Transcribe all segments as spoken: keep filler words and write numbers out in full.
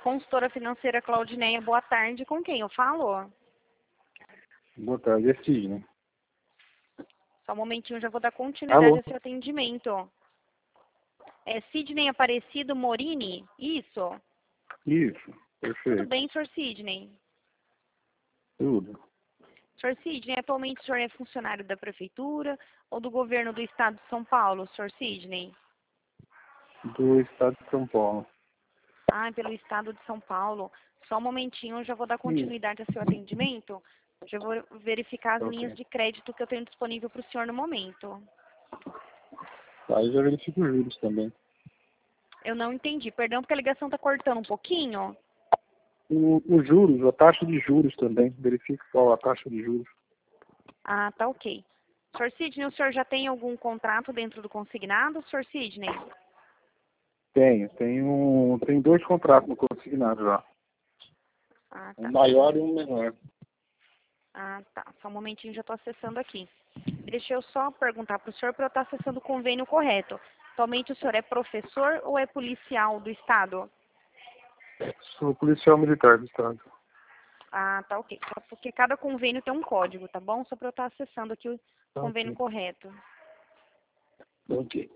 Consultora financeira Claudineia, boa tarde. Com quem eu falo? Boa tarde, é Sidney. Só um momentinho, já vou dar continuidade Alô? ao seu atendimento. É Sidney Aparecido Morini? Isso? Isso, Tudo perfeito. bem, senhor Sidney? Tudo. senhor Sidney, atualmente o senhor é funcionário da prefeitura ou do governo do estado de São Paulo, senhor Sidney? Do estado de São Paulo. Ah, pelo estado de São Paulo. Só um momentinho, eu já vou dar Isso. continuidade ao seu atendimento. Já vou verificar as Ok. linhas de crédito que eu tenho disponível para o senhor no momento. Aí já verifico os juros também. Eu não entendi, perdão, porque a ligação está cortando um pouquinho. O, os juros, a taxa de juros também. Verifico qual a taxa de juros. Ah, tá ok. senhor Sidney, o senhor já tem algum contrato dentro do consignado, senhor Sidney? Tenho, tenho, tenho dois contratos no consignado já. Ah, Um tá. maior e um menor. Ah, tá. Só um momentinho, já estou acessando aqui. Deixa eu só perguntar para o senhor para eu estar acessando o convênio correto. Atualmente o senhor é professor ou é policial do estado? Sou policial militar do estado. Ah, tá ok. Só porque cada convênio tem um código, tá bom? Só para eu estar acessando aqui o Tá convênio ok. correto. Ok.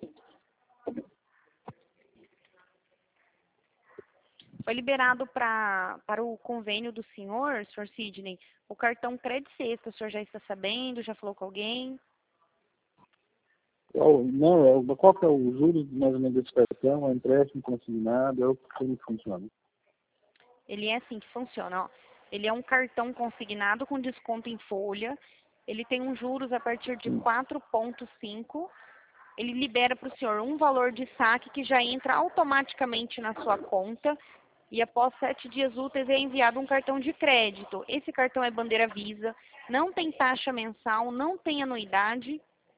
Foi liberado pra, para o convênio do senhor, senhor Sidney, o cartão Credit Sexta. O senhor já está sabendo? Já falou com alguém? Qual, não, é, o- qual que é o juros mais ou menos desse cartão? É empréstimo consignado? É o como que funciona? Ele é assim que funciona, ó. Ele é um cartão consignado com desconto em folha. Ele tem um juros a partir de Sim. quatro vírgula cinco. Ele libera para o senhor um valor de saque que já entra automaticamente na sua conta. E após sete dias úteis é enviado um cartão de crédito. Esse cartão é bandeira Visa, não tem taxa mensal, não tem anuidade.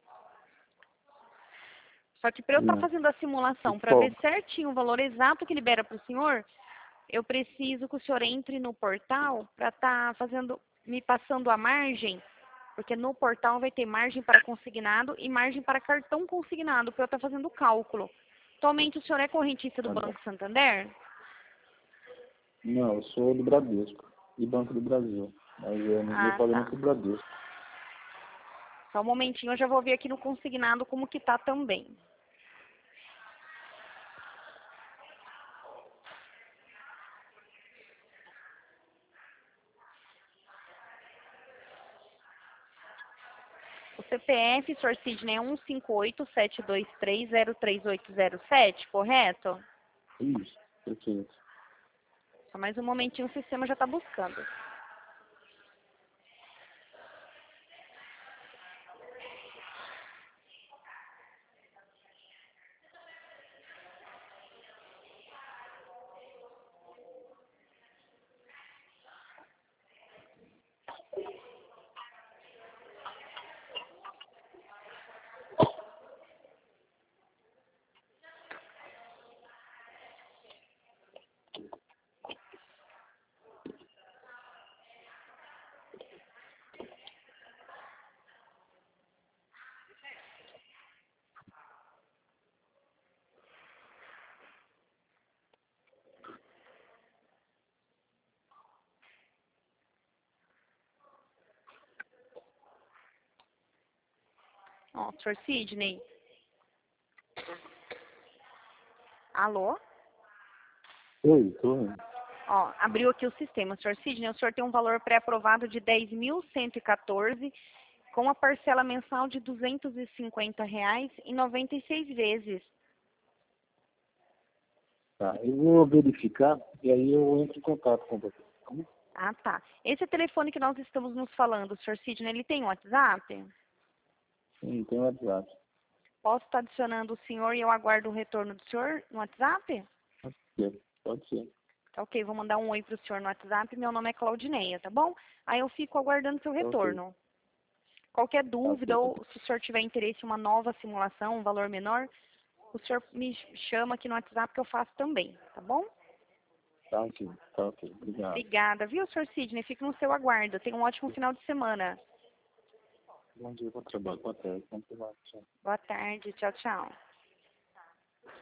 Só que para eu estar Não. fazendo a simulação, para Qual? ver certinho o valor exato que libera para o senhor, eu preciso que o senhor entre no portal para estar fazendo, me passando a margem, porque no portal vai ter margem para consignado e margem para cartão consignado, para eu estar fazendo o cálculo. Atualmente o senhor é correntista do Tá bom. Banco Santander? Não, eu sou do Bradesco e Banco do Brasil. Mas é, meu Ah, pagamento tá. é do Bradesco. Só um momentinho, eu já vou ver aqui no consignado como que tá também. O C P F, senhor Sidney, é um cinco oito sete dois três zero três oito zero sete, correto? Isso, perfeito. Só mais um momentinho, o sistema já está buscando. Ó, senhor Sidney. Alô? Oi, tô. Ó, abriu aqui o sistema. senhor Sidney, o senhor tem um valor pré-aprovado de dez mil cento e quatorze, com a parcela mensal de duzentos e cinquenta reais em noventa e seis vezes. Tá, eu vou verificar e aí eu entro em contato com você. Tá bom? Ah, tá. Esse telefone que nós estamos nos falando, senhor Sidney, ele tem WhatsApp? Sim, tem o WhatsApp. Posso estar adicionando o senhor e eu aguardo o retorno do senhor no WhatsApp? Pode ser. Pode ser. Tá ok, vou mandar um oi pro senhor no WhatsApp. Meu nome é Claudineia, tá bom? Aí eu fico aguardando seu Tá ok. retorno. Qualquer Tá ok, dúvida tá ou se o senhor tiver interesse em uma nova simulação, um valor menor, o senhor me chama aqui no WhatsApp que eu faço também, tá bom? Tá ok, tá ok. Obrigado. Obrigada, viu, senhor Sidney? Fico no seu aguardo. Tenha um ótimo final de semana. Bom dia, bom trabalho. Boa tarde. Bom trabalho. Tchau. Boa tarde, tchau, tchau.